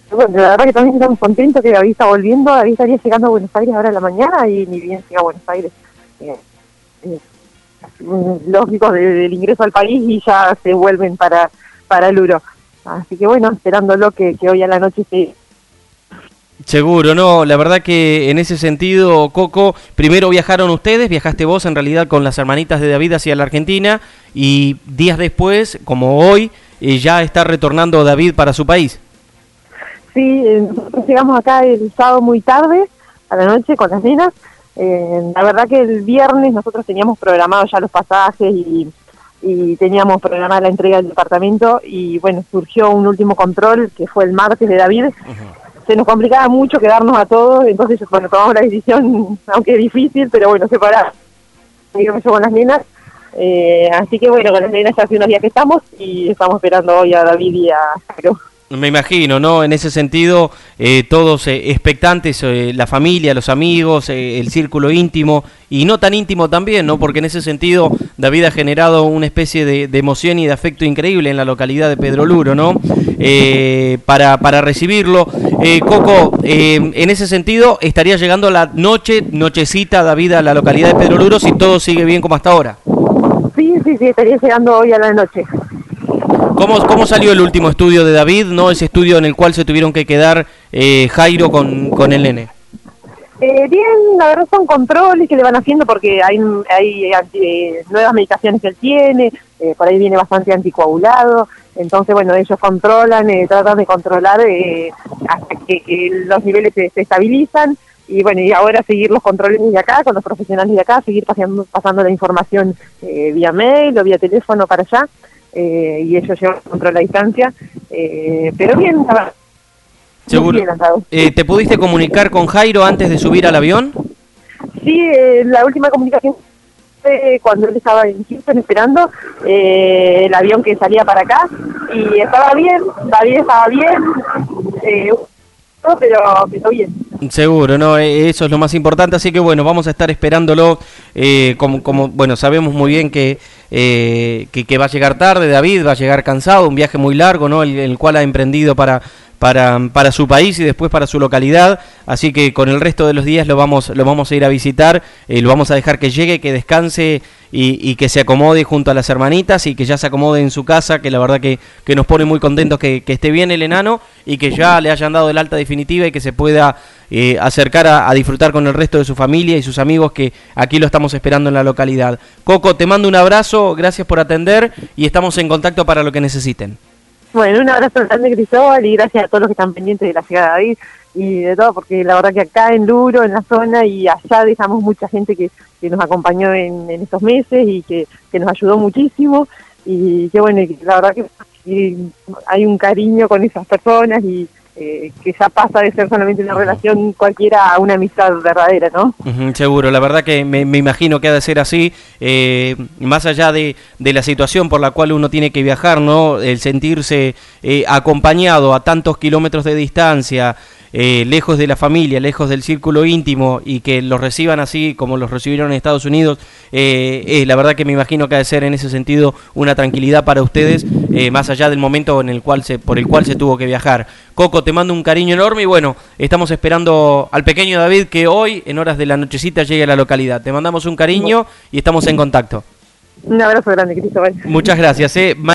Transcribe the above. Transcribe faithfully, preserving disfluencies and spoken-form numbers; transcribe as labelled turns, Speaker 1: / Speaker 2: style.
Speaker 1: Bueno, la verdad que también estamos contentos que David está volviendo. David estaría llegando a Buenos Aires ahora en la mañana y ni bien llega a Buenos Aires. Eh, eh, lógico de, del ingreso al país y ya se vuelven para, para Luro. Así que bueno, esperándolo que, que hoy a la noche esté.
Speaker 2: Seguro, no, la verdad que en ese sentido, Coco, primero viajaron ustedes, viajaste vos en realidad con las hermanitas de David hacia la Argentina y días después, como hoy, eh, ya está retornando David para su país.
Speaker 1: Sí, eh, nosotros llegamos acá el sábado muy tarde, a la noche, con las nenas. Eh, la verdad que el viernes nosotros teníamos programados ya los pasajes y, y teníamos programada la entrega del departamento y bueno, surgió un último control que fue el martes de David. Uh-huh. Se nos complicaba mucho quedarnos a todos, entonces bueno, tomamos la decisión, aunque difícil, pero bueno, separar. Yo con las nenas, eh, así que bueno, con las nenas ya hace unos días que estamos y estamos esperando hoy a David y a Jairo.
Speaker 2: Me imagino, ¿no? En ese sentido, eh, todos eh, expectantes, eh, la familia, los amigos, eh, el círculo íntimo, y no tan íntimo también, ¿no? Porque en ese sentido David ha generado una especie de, de emoción y de afecto increíble en la localidad de Pedro Luro, ¿no? Eh, para, para recibirlo. Eh, Coco, eh, en ese sentido, estaría llegando la noche, nochecita, David, a la localidad de Pedro Luro, si todo sigue bien como hasta ahora.
Speaker 1: Sí, sí, sí, estaría llegando hoy a la noche.
Speaker 2: ¿Cómo, ¿Cómo salió el último estudio de David, no ese estudio en el cual se tuvieron que quedar eh, Jairo con, con el nene?
Speaker 1: Eh, bien, la verdad son controles que le van haciendo porque hay, hay eh, nuevas medicaciones que él tiene, eh, por ahí viene bastante anticoagulado, entonces bueno, ellos controlan, eh, tratan de controlar eh, hasta que, que los niveles se, se estabilizan y bueno, y ahora seguir los controles desde acá, con los profesionales de acá, seguir pasando, pasando la información eh, vía mail o vía teléfono para allá. Eh, y ellos llevan control a distancia, eh, pero bien, verdad.
Speaker 2: Seguro. Bien, eh, ¿Te pudiste comunicar con Jairo antes de subir al avión?
Speaker 1: Sí, eh, la última comunicación fue cuando él estaba en Houston esperando eh, el avión que salía para acá, y estaba bien, David estaba bien, eh, pero, pero bien.
Speaker 2: Seguro, no, eso es lo más importante, así que bueno, vamos a estar esperándolo, eh, como, como, bueno, sabemos muy bien que, eh, que, que va a llegar tarde David, va a llegar cansado, un viaje muy largo, ¿no? El, el cual ha emprendido para, para, para su país y después para su localidad, así que con el resto de los días lo vamos, lo vamos a ir a visitar, eh, lo vamos a dejar que llegue, que descanse y, y que se acomode junto a las hermanitas y que ya se acomode en su casa, que la verdad que, que nos pone muy contentos que, que esté bien el enano y que ya le hayan dado el alta definitiva y que se pueda eh, acercar a, a disfrutar con el resto de su familia y sus amigos, que aquí lo estamos esperando en la localidad. Coco, te mando un abrazo, gracias por atender y estamos en contacto para lo que necesiten.
Speaker 1: Bueno, un abrazo grande, Cristóbal, y gracias a todos los que están pendientes de la llegada de David y de todo, porque la verdad que acá en Luro, en la zona y allá dejamos mucha gente que, que nos acompañó en, en estos meses y que, que nos ayudó muchísimo, y que bueno, la verdad que, que hay un cariño con esas personas y eh, que ya pasa de ser solamente una relación cualquiera a una amistad verdadera, ¿no? Uh-huh,
Speaker 2: seguro, la verdad que me, me imagino que ha de ser así, eh, más allá de, de la situación por la cual uno tiene que viajar, ¿no? El sentirse eh, acompañado a tantos kilómetros de distancia, Eh, lejos de la familia, lejos del círculo íntimo, y que los reciban así como los recibieron en Estados Unidos, eh, eh, la verdad que me imagino que ha de ser en ese sentido una tranquilidad para ustedes, eh, más allá del momento en el cual se, por el cual se tuvo que viajar. Coco, te mando un cariño enorme y bueno, estamos esperando al pequeño David que hoy, en horas de la nochecita, llegue a la localidad. Te mandamos un cariño y estamos en contacto.
Speaker 1: Un abrazo grande, Cristóbal.
Speaker 2: Muchas gracias. Eh.